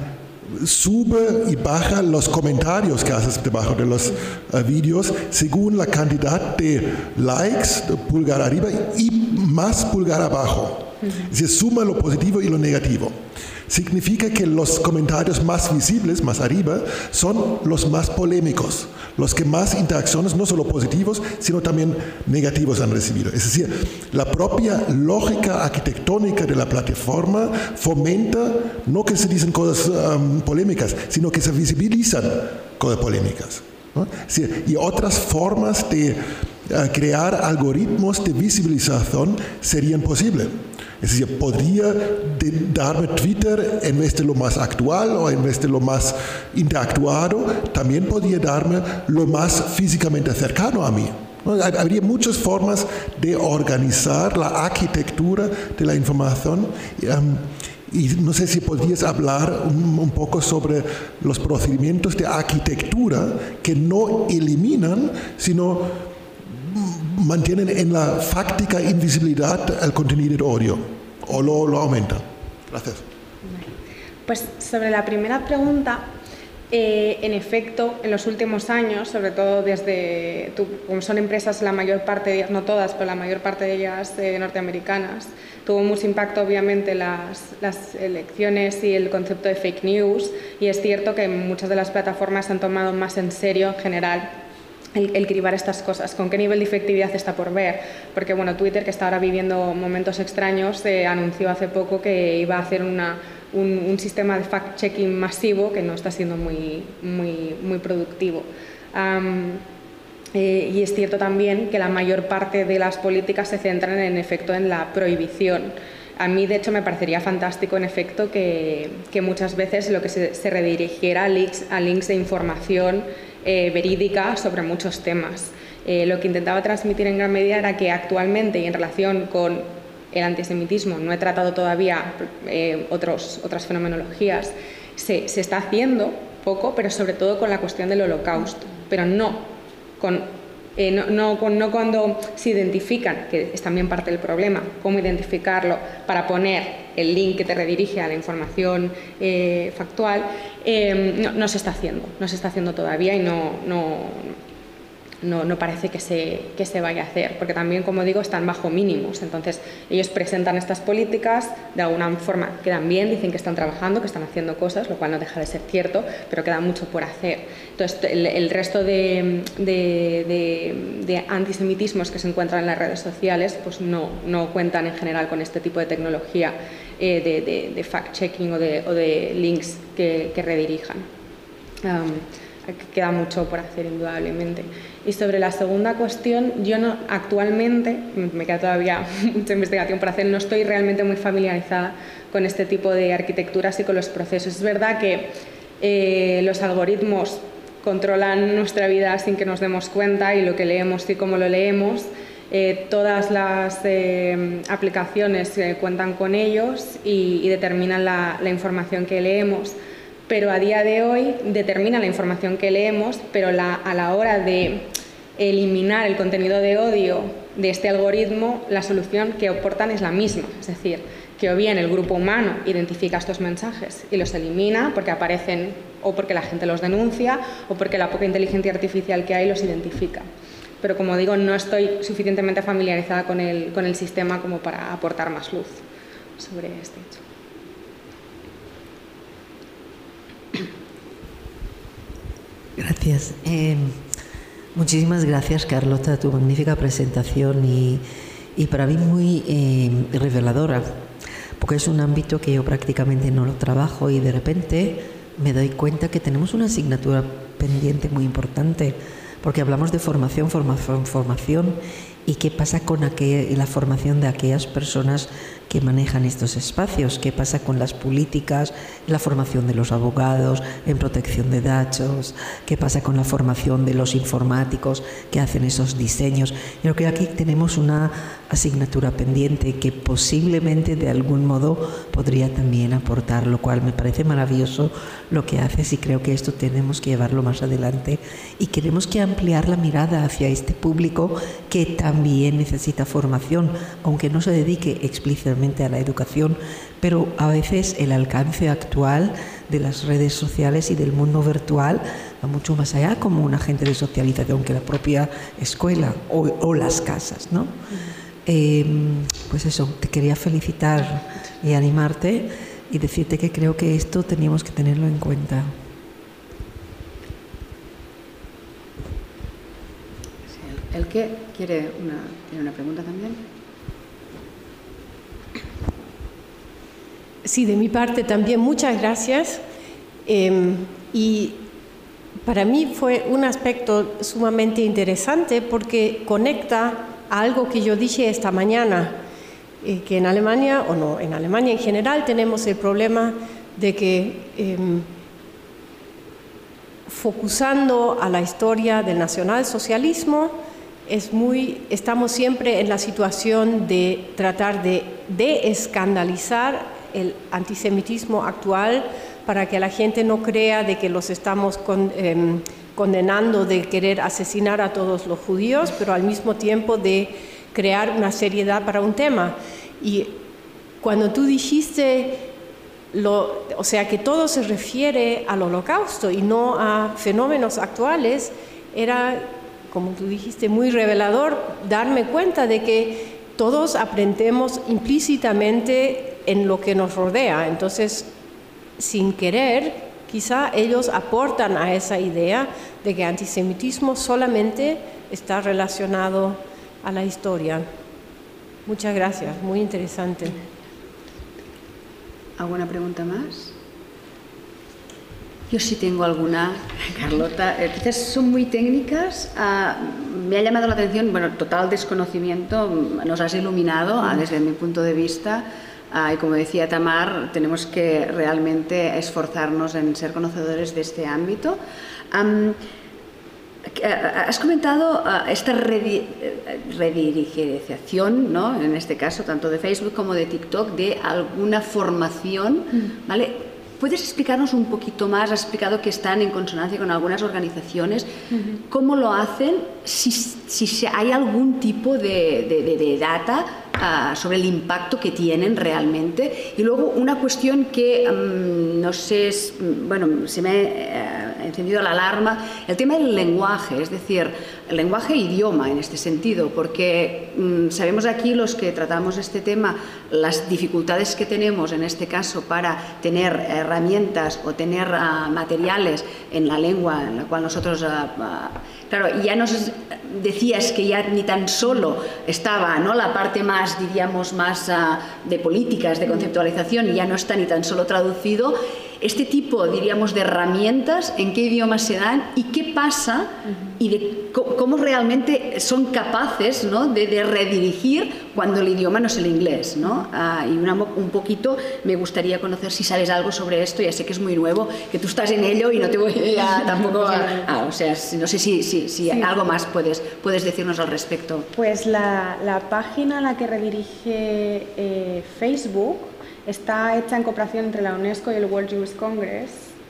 sube y baja los comentarios que haces debajo de los uh, vídeos según la cantidad de likes, de pulgar arriba y más pulgar abajo. Es decir, suma lo positivo y lo negativo. Significa que los comentarios más visibles, más arriba, son los más polémicos, los que más interacciones, no solo positivos, sino también negativos han recibido. Es decir, la propia lógica arquitectónica de la plataforma fomenta no que se dicen cosas um, polémicas, sino que se visibilizan cosas polémicas, ¿no? Es decir, y otras formas de uh, crear algoritmos de visibilización serían posibles. Es decir, podría de, darme Twitter en vez de lo más actual o en vez de lo más interactuado, también podría darme lo más físicamente cercano a mí. ¿No? Habría muchas formas de organizar la arquitectura de la información. Um, y no sé si podrías hablar un, un poco sobre los procedimientos de arquitectura que no eliminan, sino mantienen en la fáctica invisibilidad el contenido de odio o lo, lo aumentan. Gracias. Pues sobre la primera pregunta, eh, en efecto, en los últimos años, sobre todo desde, tú, como son empresas, la mayor parte de ellas, no todas, pero la mayor parte de ellas eh, norteamericanas, tuvo mucho impacto obviamente las, las elecciones y el concepto de fake news, y es cierto que muchas de las plataformas han tomado más en serio en general El, el cribar estas cosas. ¿Con qué nivel de efectividad está por ver? Porque bueno, Twitter, que está ahora viviendo momentos extraños, eh, anunció hace poco que iba a hacer una, un, un sistema de fact-checking masivo que no está siendo muy, muy, muy productivo. Um, eh, y es cierto también que la mayor parte de las políticas se centran en efecto en la prohibición. A mí, de hecho, me parecería fantástico, en efecto, que, que muchas veces lo que se, se redirigiera a links, a links de información eh, verídica sobre muchos temas. Eh, lo que intentaba transmitir en gran medida era que actualmente, y en relación con el antisemitismo, no he tratado todavía eh, otros, otras fenomenologías, se, se está haciendo poco, pero sobre todo con la cuestión del holocausto, pero no con... Eh, no, no, no cuando se identifican, que es también parte del problema, cómo identificarlo para poner el link que te redirige a la información eh, factual, eh, no, no se está haciendo, no se está haciendo todavía y no, no, no, no parece que se, que se vaya a hacer, porque también, como digo, están bajo mínimos. Entonces, ellos presentan estas políticas, de alguna forma quedan bien, dicen que están trabajando, que están haciendo cosas, lo cual no deja de ser cierto, pero queda mucho por hacer. Entonces, el, el resto de, de, de, de antisemitismos que se encuentran en las redes sociales, pues no, no cuentan en general con este tipo de tecnología eh, de, de, de fact-checking o de, o de links que, que redirijan. Um, queda mucho por hacer, indudablemente. Y sobre la segunda cuestión, yo no, actualmente, me queda todavía mucha investigación por hacer, no estoy realmente muy familiarizada con este tipo de arquitecturas y con los procesos. Es verdad que eh, los algoritmos controlan nuestra vida sin que nos demos cuenta, y lo que leemos y cómo lo leemos, eh, todas las eh, aplicaciones eh, cuentan con ellos y, y determinan la, la información que leemos. Pero a día de hoy determina la información que leemos, pero la, a la hora de eliminar el contenido de odio de este algoritmo, la solución que aportan es la misma. Es decir, que o bien el grupo humano identifica estos mensajes y los elimina porque aparecen o porque la gente los denuncia o porque la poca inteligencia artificial que hay los identifica. Pero como digo, no estoy suficientemente familiarizada con el, con el sistema como para aportar más luz sobre este hecho. Gracias. Eh, muchísimas gracias, Carlota, tu magnífica presentación y, y para mí muy eh, reveladora, porque es un ámbito que yo prácticamente no lo trabajo y de repente me doy cuenta que tenemos una asignatura pendiente muy importante, porque hablamos de formación, formación, formación y qué pasa con aquel, la formación de aquellas personas que manejan estos espacios, qué pasa con las políticas, la formación de los abogados en protección de datos, qué pasa con la formación de los informáticos que hacen esos diseños. Yo creo que aquí tenemos una asignatura pendiente que posiblemente de algún modo podría también aportar, lo cual me parece maravilloso lo que haces y creo que esto tenemos que llevarlo más adelante y tenemos que ampliar la mirada hacia este público que también necesita formación, aunque no se dedique explícitamente a la educación, pero a veces el alcance actual de las redes sociales y del mundo virtual va mucho más allá como un agente de socialización que la propia escuela o, o las casas, ¿no? Eh, pues eso, te quería felicitar y animarte y decirte que creo que esto teníamos que tenerlo en cuenta. ¿El que quiere una, tiene una pregunta también? Sí, de mi parte también muchas gracias. Eh, y para mí fue un aspecto sumamente interesante porque conecta a algo que yo dije esta mañana, eh, que en Alemania, o no, en Alemania en general tenemos el problema de que eh, focusando a la historia del nacionalsocialismo, es muy, estamos siempre en la situación de tratar de, de escandalizar el antisemitismo actual para que la gente no crea de que los estamos con, eh, condenando de querer asesinar a todos los judíos, pero al mismo tiempo de crear una seriedad para un tema. Y cuando tú dijiste, lo, o sea, que todo se refiere al Holocausto y no a fenómenos actuales, era, como tú dijiste, muy revelador darme cuenta de que todos aprendemos implícitamente en lo que nos rodea. Entonces, sin querer, quizá ellos aportan a esa idea de que antisemitismo solamente está relacionado a la historia. Muchas gracias, muy interesante. ¿Alguna pregunta más? Yo sí tengo alguna, Carlota. Eh, quizás son muy técnicas. Uh, me ha llamado la atención, bueno, total desconocimiento. Nos has iluminado uh, desde mi punto de vista. Uh, y como decía Tamar, tenemos que realmente esforzarnos en ser conocedores de este ámbito. Um, has comentado uh, esta redi redirigización, ¿no? En este caso, tanto de Facebook como de TikTok, de alguna formación, mm. ¿vale? ¿Puedes explicarnos un poquito más? Has explicado que están en consonancia con algunas organizaciones. Uh-huh. ¿Cómo lo hacen? Si, si hay algún tipo de, de, de data uh, sobre el impacto que tienen realmente. Y luego una cuestión que, um, no sé, es, bueno, se me ha uh, encendido la alarma, el tema del lenguaje, es decir, el lenguaje e idioma en este sentido, porque um, sabemos aquí los que tratamos este tema las dificultades que tenemos en este caso para tener herramientas o tener uh, materiales en la lengua en la cual nosotros, uh, uh, claro, ya nos decías que ya ni tan solo estaba, ¿no?, la parte más, diríamos, más uh, de políticas, de conceptualización, y ya no está ni tan solo traducido. Este tipo, diríamos, de herramientas, ¿en qué idiomas se dan y qué pasa y de cómo realmente son capaces, ¿no?, de, de redirigir cuando el idioma no es el inglés, ¿no? Uh, y una, un poquito me gustaría conocer si sabes algo sobre esto. Ya sé que es muy nuevo, que tú estás en ello y no te voy a tampoco a, a, o sea, no sé si, si, si sí. algo más puedes, puedes decirnos al respecto. Pues la, la página a la que redirige eh, Facebook está hecha en cooperación entre la UNESCO y el World Jewish Congress.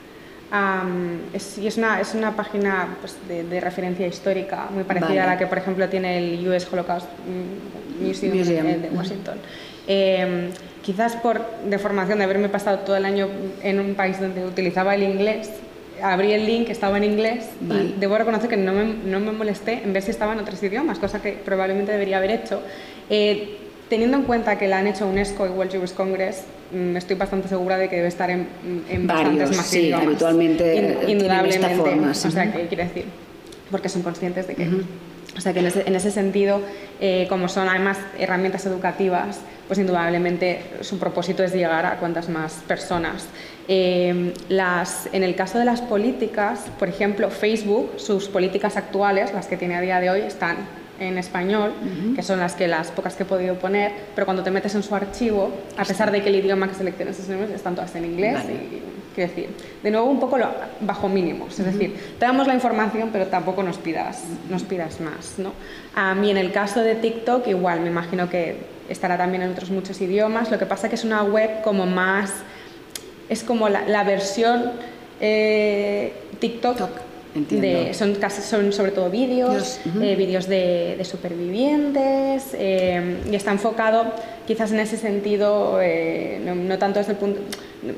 Um, es, y es una, es una página, pues, de, de referencia histórica muy parecida vale. a la que, por ejemplo, tiene el U S Holocaust Museum, Museum. de Washington. Eh, quizás por deformación de haberme pasado todo el año en un país donde utilizaba el inglés, abrí el link, estaba en inglés, vale. y debo reconocer que no me, no me molesté en ver si estaba en otros idiomas, cosa que probablemente debería haber hecho. Eh, Teniendo en cuenta que la han hecho UNESCO y World Jewish Congress, me estoy bastante segura de que debe estar en, en Varios, bastantes más sí, idiomas. habitualmente In, indudablemente. Esta forma, sí. O sea, ¿qué quiere decir? Porque son conscientes de que... Uh-huh. O sea, que en ese, en ese sentido, eh, como son además herramientas educativas, pues indudablemente su propósito es llegar a cuantas más personas. Eh, las, en el caso de las políticas, por ejemplo, Facebook, sus políticas actuales, las que tiene a día de hoy, están en español, uh-huh. que son las que las pocas que he podido poner, pero cuando te metes en su archivo, a pesar de que el idioma que seleccionas es en inglés, están todas en inglés. Vale. Y, quiero decir, de nuevo un poco lo, bajo mínimos, es uh-huh. decir, te damos la información, pero tampoco nos pidas, uh-huh. nos pidas más, ¿no? A mí en el caso de TikTok igual, me imagino que estará también en otros muchos idiomas. Lo que pasa que es una web como más, es como la, la versión eh, TikTok. Talk. De, son, casi, son sobre todo vídeos, uh-huh. eh, vídeos de, de supervivientes, eh, y está enfocado quizás en ese sentido, eh, no, no tanto desde el punto,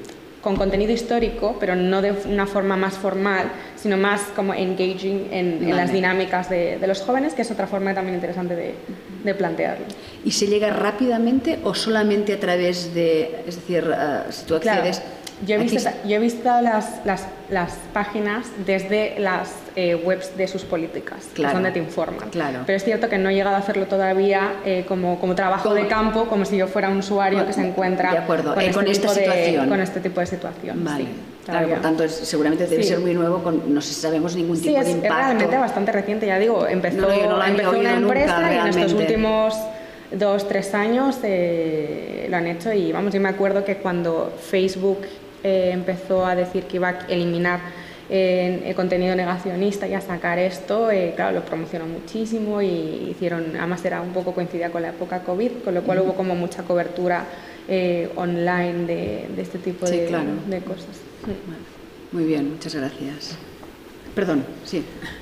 con contenido histórico, pero no de una forma más formal, sino más como engaging en, vale. en las dinámicas de, de los jóvenes, que es otra forma también interesante de, de plantearlo. ¿Y se llega rápidamente o solamente a través de, es decir, uh, si tú accedes... Claro. Yo he visto, yo he visto las, las, las páginas desde las eh, webs de sus políticas, claro, que es donde te informan. Claro. Pero es cierto que no he llegado a hacerlo todavía eh, como, como trabajo de campo, como si yo fuera un usuario que se encuentra de acuerdo. Con, eh, este con esta tipo situación. De, con este tipo de situación. Vale. Sí, claro, por tanto, es, seguramente debe sí. ser muy nuevo, con, no sabemos ningún tipo sí, es, de impacto. es realmente bastante reciente, ya digo, empezó, no, no, no empezó una empresa nunca, y en estos últimos dos, tres años eh, lo han hecho y vamos, yo me acuerdo que cuando Facebook Eh, empezó a decir que iba a eliminar eh, el contenido negacionista y a sacar esto, eh, claro, lo promocionó muchísimo y hicieron, además era un poco coincidía con la época COVID, con lo cual hubo como mucha cobertura eh, online de, de este tipo sí, de, claro. de cosas. Sí. Muy bien, muchas gracias. Perdón, sí.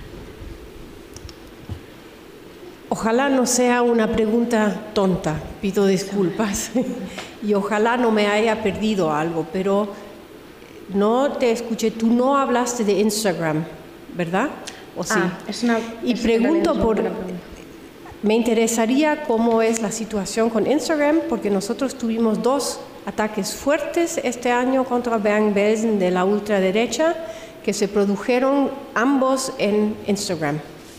Ojalá no sea una pregunta tonta, pido disculpas, y ojalá no me haya perdido algo, pero no te escuché, tú no hablaste de Instagram, ¿verdad? ¿O sí? Ah, es una, y es pregunto por, una me interesaría cómo es la situación con Instagram, porque nosotros tuvimos dos ataques fuertes este año contra Bernd Belsen de la ultraderecha, que se produjeron ambos en Instagram.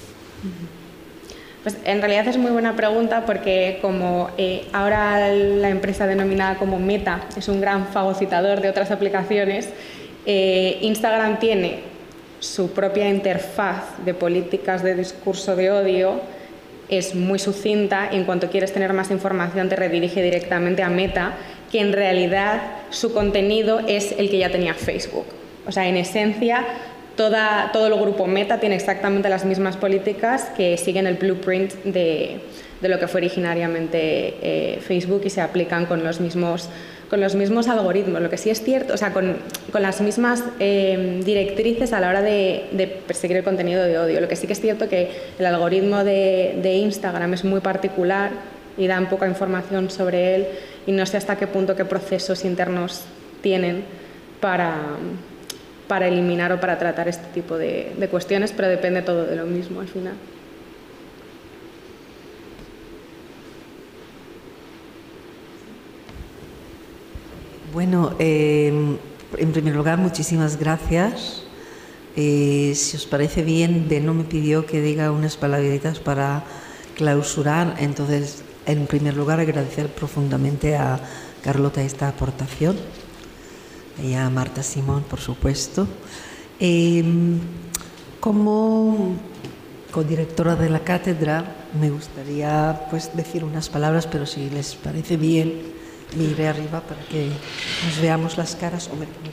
Pues en realidad es muy buena pregunta porque como eh, ahora la empresa denominada como Meta es un gran fagocitador de otras aplicaciones, eh, Instagram tiene su propia interfaz de políticas de discurso de odio, es muy sucinta y en cuanto quieres tener más información te redirige directamente a Meta, que en realidad su contenido es el que ya tenía Facebook. O sea, en esencia, Toda, todo el grupo Meta tiene exactamente las mismas políticas que siguen el blueprint de, de lo que fue originariamente eh, Facebook y se aplican con los mismos, con los mismos algoritmos. Lo que sí es cierto, o sea, con, con las mismas eh, directrices a la hora de, de perseguir el contenido de odio. Lo que sí que es cierto que el algoritmo de, de Instagram es muy particular y dan poca información sobre él y no sé hasta qué punto, qué procesos internos tienen para... para eliminar o para tratar este tipo de, de cuestiones, pero depende todo de lo mismo al final. Bueno, eh, en primer lugar, muchísimas gracias. Eh, si os parece bien, Beno me pidió que diga unas palabritas para clausurar, entonces, en primer lugar, agradecer profundamente a Carlota esta aportación. Y a Marta Simón, por supuesto. Eh, como codirectora de la cátedra, me gustaría pues, decir unas palabras, pero si les parece bien, me iré arriba para que nos veamos las caras. O me pongo,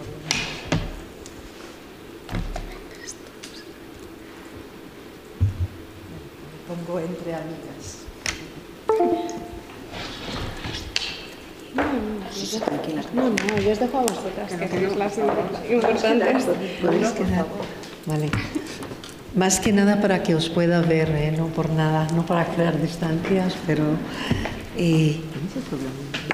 me pongo entre amigas. No, no, yo os dejo a vosotras, que sois las importantes. ¿Podéis quedar? Vale. Más que nada para que os pueda ver, ¿eh? No por nada, no para crear distancias, pero... Eh, ¿Tienes el problema?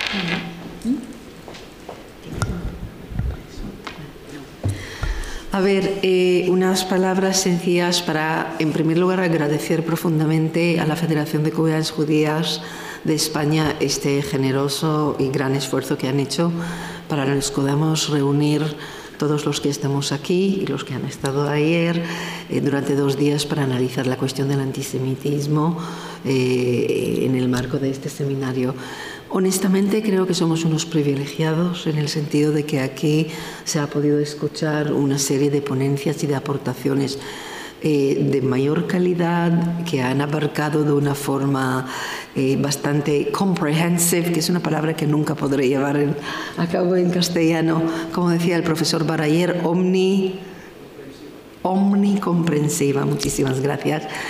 A ver, eh, unas palabras sencillas para, en primer lugar, agradecer profundamente a la Federación de Comunidades Judías de España este generoso y gran esfuerzo que han hecho para que nos podamos reunir todos los que estamos aquí y los que han estado ayer eh, durante dos días para analizar la cuestión del antisemitismo eh, en el marco de este seminario. Honestamente creo que somos unos privilegiados en el sentido de que aquí se ha podido escuchar una serie de ponencias y de aportaciones eh, de mayor calidad que han abarcado de una forma eh, bastante comprehensive, que es una palabra que nunca podré llevar en, a cabo en castellano, como decía el profesor Barayer, omni, omnicomprensiva. Muchísimas gracias.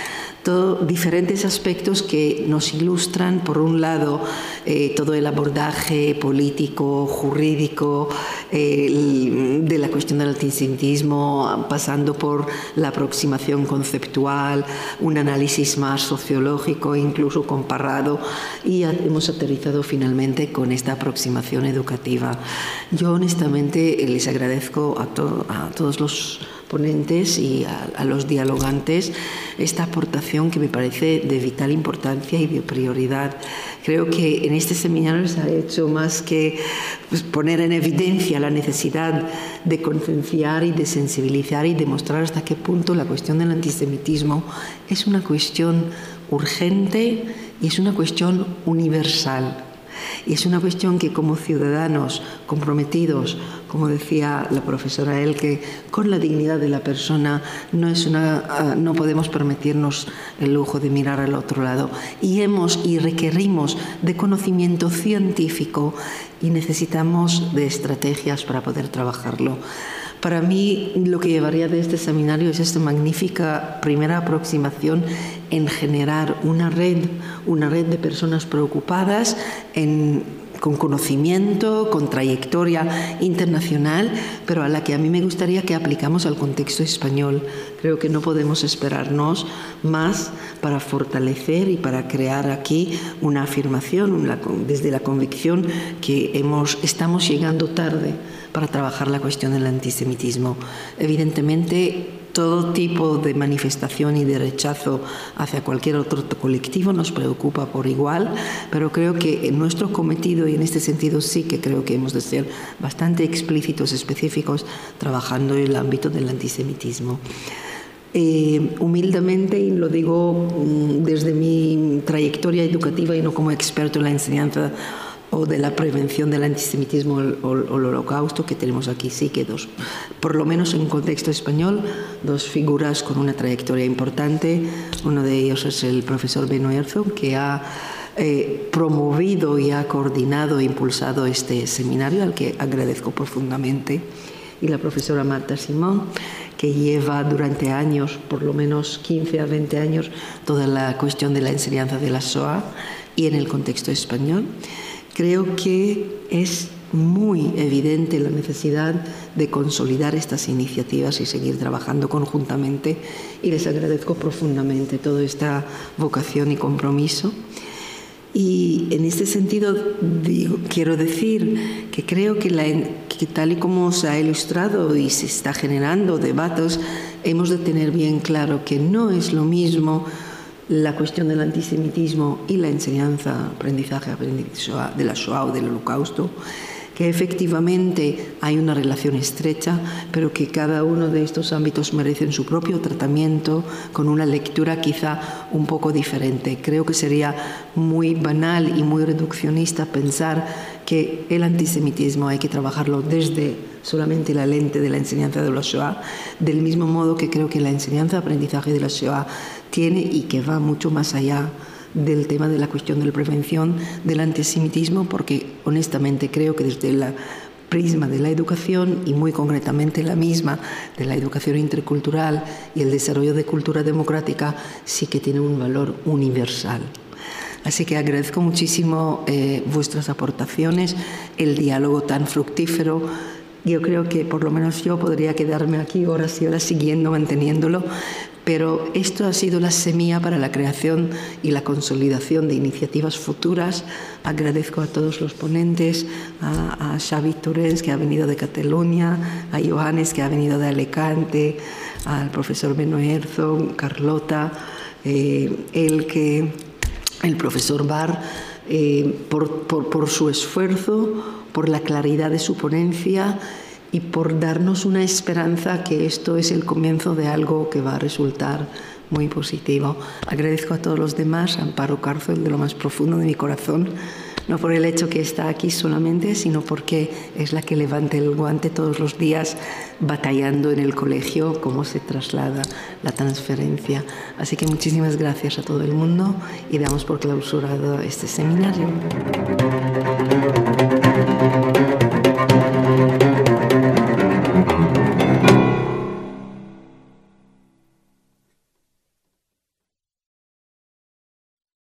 todo, diferentes aspectos que nos ilustran, por un lado, eh, todo el abordaje político, jurídico, eh, el, de la cuestión del antisemitismo, pasando por la aproximación conceptual, un análisis más sociológico, incluso comparado, y hemos aterrizado finalmente con esta aproximación educativa. Yo honestamente les agradezco a, to a todos los ponentes y a, a los dialogantes esta aportación que me parece de vital importancia y de prioridad. Creo que en este seminario se ha hecho más que pues, poner en evidencia la necesidad de concienciar y de sensibilizar y demostrar hasta qué punto la cuestión del antisemitismo es una cuestión urgente y es una cuestión universal. Y es una cuestión que como ciudadanos comprometidos, como decía la profesora Elke, con la dignidad de la persona, no, es una, uh, no podemos permitirnos el lujo de mirar al otro lado. Y hemos y requerimos de conocimiento científico y necesitamos de estrategias para poder trabajarlo. Para mí, lo que llevaría de este seminario es esta magnífica primera aproximación en generar una red, una red de personas preocupadas en, con conocimiento, con trayectoria internacional, pero a la que a mí me gustaría que aplicamos al contexto español. Creo que no podemos esperarnos más para fortalecer y para crear aquí una afirmación una, desde la convicción que hemos, estamos llegando tarde para trabajar la cuestión del antisemitismo. Evidentemente, todo tipo de manifestación y de rechazo hacia cualquier otro colectivo nos preocupa por igual, pero creo que en nuestro cometido, y en este sentido sí que creo que hemos de ser bastante explícitos, específicos, trabajando en el ámbito del antisemitismo. Eh, humildemente, y lo digo mm, desde mi trayectoria educativa y no como experto en la enseñanza o de la prevención del antisemitismo o el holocausto, que tenemos aquí sí que dos, por lo menos en contexto español, dos figuras con una trayectoria importante. Uno de ellos es el profesor Beno Herzog, que ha eh, promovido y ha coordinado e impulsado este seminario, al que agradezco profundamente, y la profesora Marta Simón, que lleva durante años, por lo menos quince a veinte años, toda la cuestión de la enseñanza de la Shoah y en el contexto español. Creo que es muy evidente la necesidad de consolidar estas iniciativas y seguir trabajando conjuntamente, y les agradezco profundamente toda esta vocación y compromiso. Y en este sentido digo, quiero decir que creo que, la, que tal y como se ha ilustrado y se está generando debates, hemos de tener bien claro que no es lo mismo la cuestión del antisemitismo y la enseñanza, aprendizaje de la Shoah o del Holocausto, que efectivamente hay una relación estrecha, pero que cada uno de estos ámbitos merecen su propio tratamiento con una lectura quizá un poco diferente. Creo que sería muy banal y muy reduccionista pensar que el antisemitismo hay que trabajarlo desde solamente la lente de la enseñanza de la Shoah, del mismo modo que creo que la enseñanza, aprendizaje de la Shoah tiene y que va mucho más allá del tema de la cuestión de la prevención del antisemitismo, porque honestamente creo que desde el prisma de la educación, y muy concretamente la misma de la educación intercultural y el desarrollo de cultura democrática, sí que tiene un valor universal. Así que agradezco muchísimo eh, vuestras aportaciones, el diálogo tan fructífero. Yo creo que por lo menos yo podría quedarme aquí horas y horas siguiendo, manteniéndolo, pero esto ha sido la semilla para la creación y la consolidación de iniciativas futuras. Agradezco a todos los ponentes, a, a Xavi Torrens, que ha venido de Cataluña, a Johannes, que ha venido de Alicante, al profesor Beno Herzog, Carlota, eh, Elke, el profesor Bar, eh, por, por, por su esfuerzo, por la claridad de su ponencia y por darnos una esperanza que esto es el comienzo de algo que va a resultar muy positivo. Agradezco a todos los demás, a Amparo Cárcel, de lo más profundo de mi corazón, no por el hecho que está aquí solamente, sino porque es la que levanta el guante todos los días batallando en el colegio cómo se traslada la transferencia. Así que muchísimas gracias a todo el mundo y damos por clausurado este seminario.